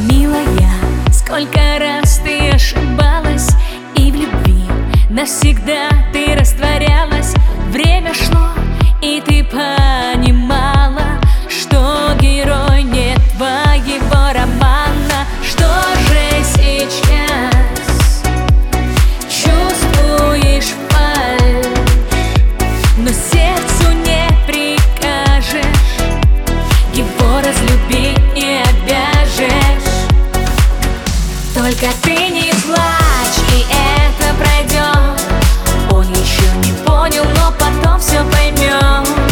Милая, сколько раз ты ошибалась, и в любви навсегда ты растворялась. Время шло, и ты понимала, что герой не твоего романа. Что же сейчас? Чувствуешь фальшь, но сердцу не прикажешь, его разлюбить не обяжешь. Только ты не плачь, и это пройдет. Он еще не понял, но потом все поймет.